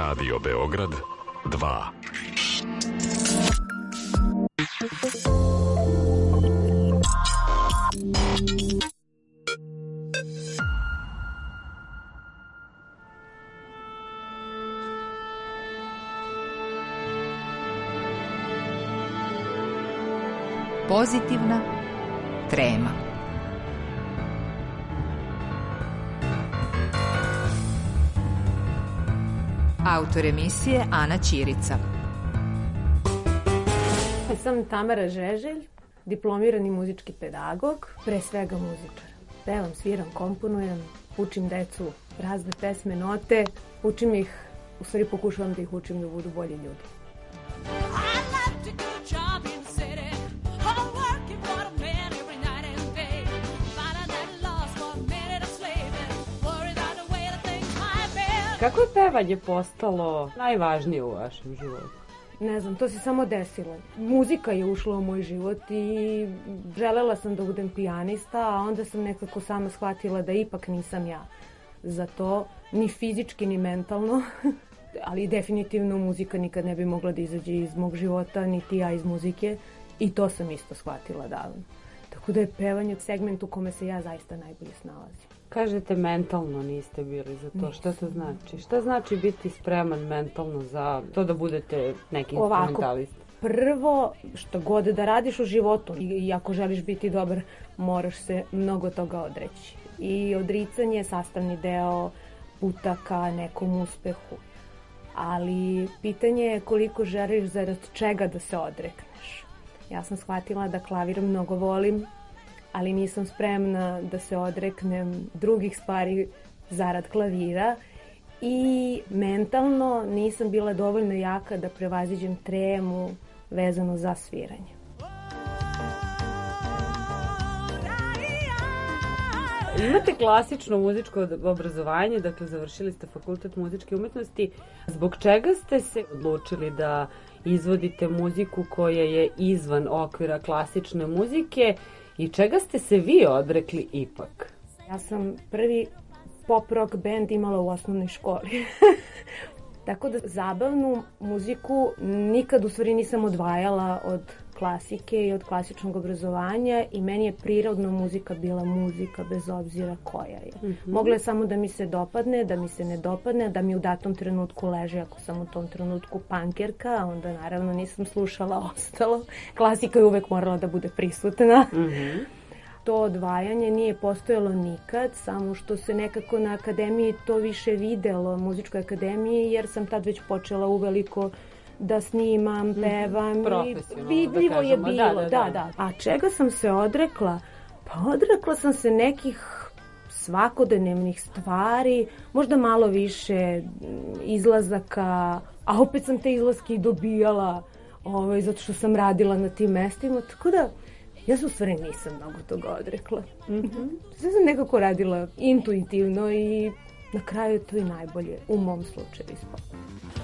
Radio Beograd 2. Pozitivna trema. Autor emisije Ana Ćirica. Sam Tamara Žeželj, diplomirani muzički pedagog, pre svega muzičar. Pevam, sviram, komponujem, učim decu razne pesme, note, učim ih, u stvari pokušavam da ih učim da budu bolji ljudi. Kako je pevanje postalo najvažnije u vašem životu? Ne znam, to se samo desilo. Muzika je ušla u moj život i želela sam da budem pijanista, a onda sam nekako sama shvatila da ipak nisam ja za to, ni fizički, ni mentalno. Ali definitivno muzika nikad ne bi mogla da izađe iz mog života, niti ja iz muzike. I to sam isto shvatila davno. Tako da je pevanje segment u kome se ja zaista najbolje snalazim. Kažete mentalno niste bili za to. Šta to znači? Šta znači biti spreman mentalno za to da budete neki instrumentalist? Prvo, što god da radiš u životu i ako želiš biti dobar, moraš se mnogo toga odreći. I odricanje je sastavni deo puta ka nekom uspehu. Ali pitanje je koliko želiš zarad čega da se odrekneš. Ja sam shvatila da klavir mnogo volim, ali nisam spremna da se odreknem drugih stvari zarad klavira i mentalno nisam bila dovoljno jaka da prevaziđem tremu vezanu za sviranje. Imate klasično muzičko obrazovanje, dakle završili ste fakultet muzičke umetnosti. Zbog čega ste se odlučili da izvodite muziku koja je izvan okvira klasične muzike i čega ste se vi odrekli ipak? Ja sam prvi pop rock band imala u osnovnoj školi. Tako da zabavnu muziku nikad u stvari nisam odvajala od klasike i od klasičnog obrazovanja i meni je prirodno muzika bila muzika bez obzira koja je. Mogla je samo da mi se dopadne, da mi se ne dopadne, da mi u datom trenutku leže ako sam u tom trenutku pankerka, onda naravno nisam slušala ostalo. Klasika je uvek morala da bude prisutna. To odvajanje nije postojalo nikad, samo što se nekako na akademiji to više videlo, muzičkoj akademiji, jer sam tad već počela uveliko da snimam, pevam i vidljivo je bilo. Da. A čega sam se odrekla? Pa odrekla sam se nekih svakodnevnih stvari, možda malo više izlazaka, a opet sam te izlaske i dobijala zato što sam radila na tim mestima, tako da ja se u stvari nisam mnogo toga odrekla. Sve sam nekako radila intuitivno i na kraju to i najbolje u mom slučaju ispalo.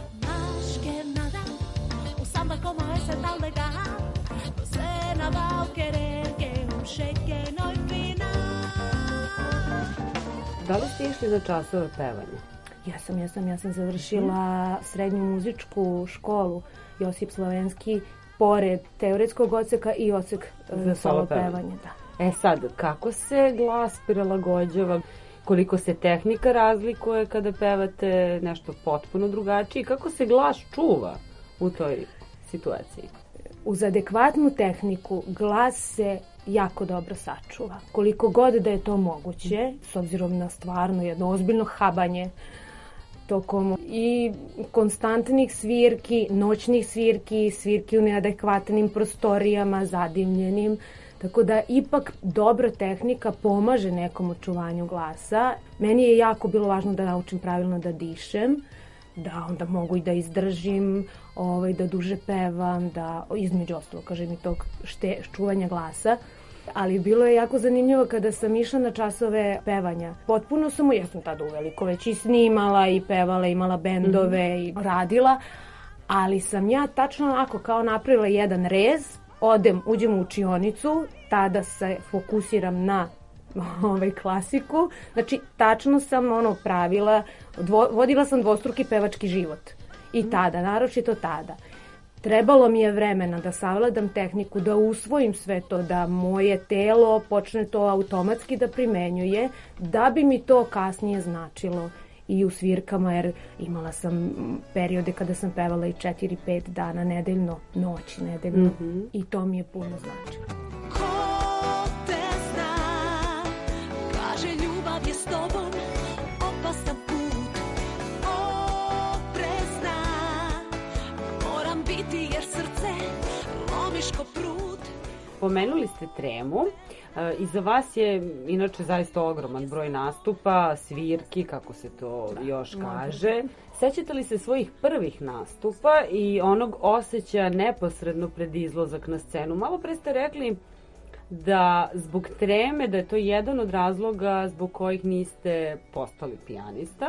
Da li ste išli za časove pevanja? Ja sam završila srednju muzičku školu Josip Slavenski, pored teoretskog odseka i odsek za solo pevanje. Da. Sad, kako se glas prilagođava, koliko se tehnika razlikuje kada pevate nešto potpuno drugačije, kako se glas čuva u toj situaciji? Uz adekvatnu tehniku glas se jako dobro sačuva. Koliko god da je to moguće, s obzirom na stvarno jedno ozbiljno habanje tokom i konstantnih svirki, noćnih svirki, svirki u neadekvatnim prostorijama, zadimljenim. Tako da ipak dobra tehnika pomaže nekom očuvanju glasa. Meni je jako bilo važno da naučim pravilno da dišem, da onda mogu i da izdržim, da duže pevam, da između ostalo, kažem, i tog čuvanja glasa. Ali bilo je jako zanimljivo kada sam išla na časove pevanja. Potpuno sam, ja sam tada uveliko već i snimala i pevala, imala bendove i radila, ali sam ja tačno onako kao napravila jedan rez, uđem u učionicu, tada se fokusiram na klasiku. Znači, tačno sam pravila, vodila sam dvostruki pevački život. I tada, naročito tada. Trebalo mi je vremena da savladam tehniku, da usvojim sve to, da moje telo počne to automatski da primenjuje, da bi mi to kasnije značilo i u svirkama, jer imala sam periode kada sam pevala i 4-5 dana nedeljno, noći nedeljno, i to mi je puno značilo. Ko te zna, kaže ljubav je s tobom, opasan put, oprezna, moram biti jer srce lomiš ko prut. Pomenuli ste Tremu. Iza vas je inače zaista ogroman broj nastupa, svirki, kako se to još kaže. Sećate li se svojih prvih nastupa i onog osjećaja neposredno pred izlazak na scenu? Malo pre ste rekli da zbog treme, da je to jedan od razloga zbog kojih niste postali pijanista,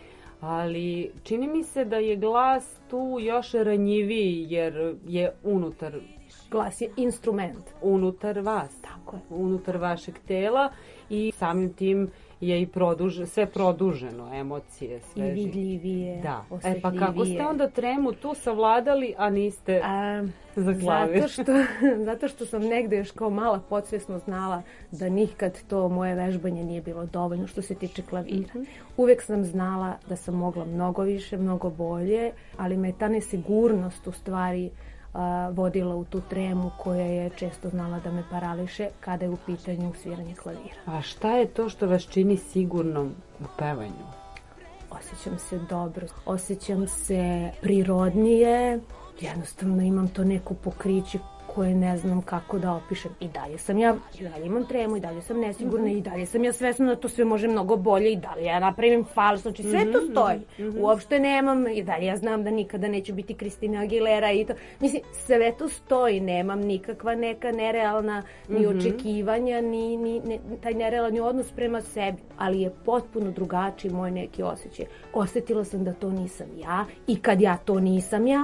ali čini mi se da je glas tu još ranjiviji jer je unutar... Glas je instrument. Unutar vas. Tako je. Unutar vašeg tela i samim tim je i sve produženo, emocije, sve. I vidljivije, da. osjetljivije. Pa kako ste onda tremu tu savladali, a niste za klavir? Zato što sam negde još kao mala podsvjesno znala da nikad to moje vežbanje nije bilo dovoljno što se tiče klavira. Uvek sam znala da sam mogla mnogo više, mnogo bolje, ali me ta nesigurnost u stvari vodila u tu tremu koja je često znala da me parališe kada je u pitanju sviranje klavira. A šta je to što vas čini sigurnom u pevanju? Osjećam se dobro, osjećam se prirodnije, jednostavno imam to neko pokriće koje ne znam kako da opišem. I dalje sam ja, i dalje imam tremu, i dalje sam nesigurna, i dalje sam ja svesna da to sve može mnogo bolje, i dalje ja napravim fals, znači sve to stoji. Uopšte nemam, i dalje ja znam da nikada neću biti Kristina Aguilera i to. Mislim, sve to stoji, nemam nikakva neka nerealna ni očekivanja, ni taj nerealni odnos prema sebi, ali je potpuno drugačiji moj neki osjećaj. Osetila sam da to nisam ja i kad ja to nisam ja,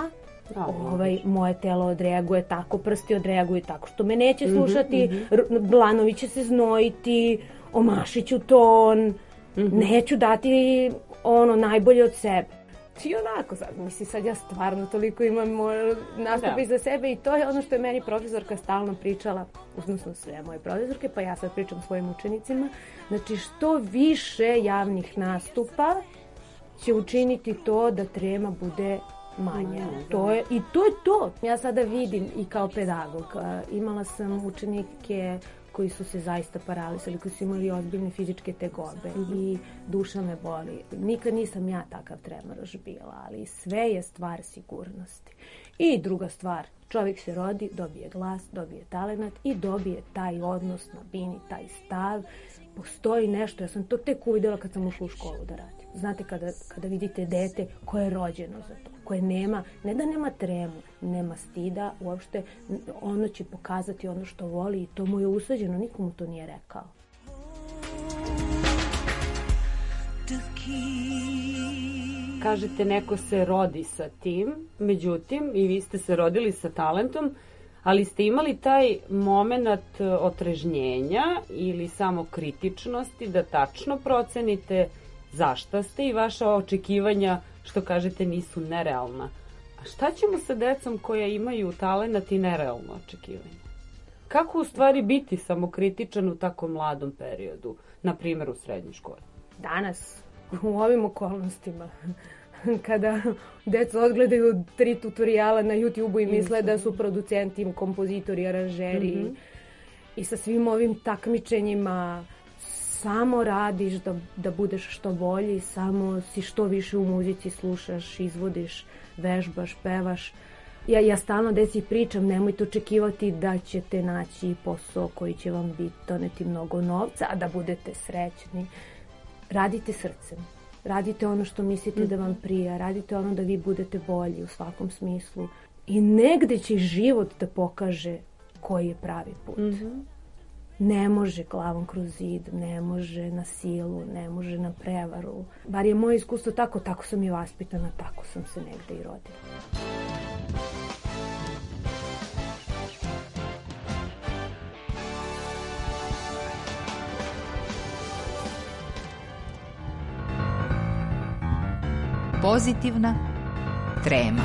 moje telo odreaguje tako, prsti odreaguju tako što me neće slušati, dlanovi će se znojiti, omašit ću ton, neću dati najbolje od sebe. I onako, sad ja stvarno toliko imam nastupa iza sebe i to je ono što je meni profesorka stalno pričala, odnosno sve moje profesorke, pa ja sad pričam svojim učenicima. Znači, što više javnih nastupa će učiniti to da trema bude manje. To je to. Ja sada vidim i kao pedagog. Imala sam učenike koji su se zaista paralisali, koji su imali ozbiljne fizičke tegobe i duša me boli. Nikad nisam ja takav tremoraš bila, ali sve je stvar sigurnosti. I druga stvar, čovjek se rodi, dobije glas, dobije talenat i dobije taj odnos na bini, taj stav. Postoji nešto, ja sam to tek uvidjela kad sam ušla u školu da radim. Znate, kada vidite dete koje je rođeno za to, koje nema, ne da nema tremu, nema stida, uopšte ono će pokazati ono što voli i to mu je usađeno, nikomu to nije rekao. Kažete, neko se rodi sa tim, međutim, i vi ste se rodili sa talentom, ali ste imali taj moment otrežnjenja ili samokritičnosti da tačno procenite zašta ste i vaša očekivanja, što kažete, nisu nerealna. A šta ćemo sa decom koja imaju talenat i nerealno očekivanje? Kako u stvari biti samokritičan u tako mladom periodu, na primjer u srednjoj školi? Danas, u ovim okolnostima, kada deca odgledaju 3 tutoriala na YouTube-u i misle da su producenti, kompozitori, aranžeri i sa svim ovim takmičenjima samo radiš da budeš što bolji, samo si što više u muzici, slušaš, izvodiš, vežbaš, pevaš. Ja stalno deci pričam, nemojte očekivati da ćete naći posao koji će vam doneti mnogo novca, a da budete srećni. Radite srcem. Radite ono što mislite da vam prija, radite ono da vi budete bolji u svakom smislu. I negde će život da pokaže koji je pravi put. Ne može glavom kroz zid, ne može na silu, ne može na prevaru. Bar je moje iskustvo tako sam i vaspitana, tako sam se negde i rodila. Pozitivna trema.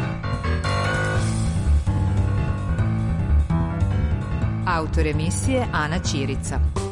Autor emisije Ana Ćirica.